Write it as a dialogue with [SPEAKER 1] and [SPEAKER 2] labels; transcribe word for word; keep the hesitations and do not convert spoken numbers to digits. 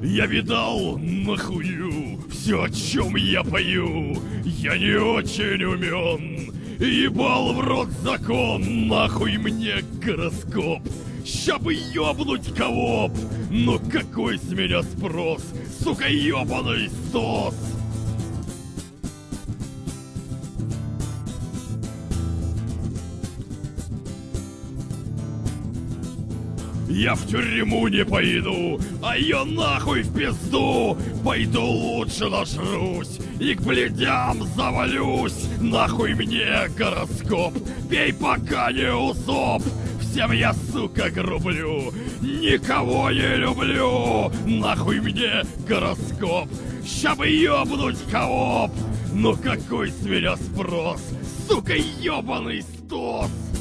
[SPEAKER 1] Я видал нахую все, о чем я пою. Я не очень умен, ебал в рот закон. Нахуй мне гороскоп, ща бы ёбнуть кого б. Но какой с меня спрос, сука, ёбаный сос. Я в тюрьму не пойду, а ее нахуй в пизду. Пойду лучше нажрусь и к бледям завалюсь. Нахуй мне гороскоп, пей пока не усоп. Всем я, сука, грублю, никого не люблю. Нахуй мне гороскоп, ща бы ёбнуть кого б. Ну какой с меня спрос, сука, ёбаный стос.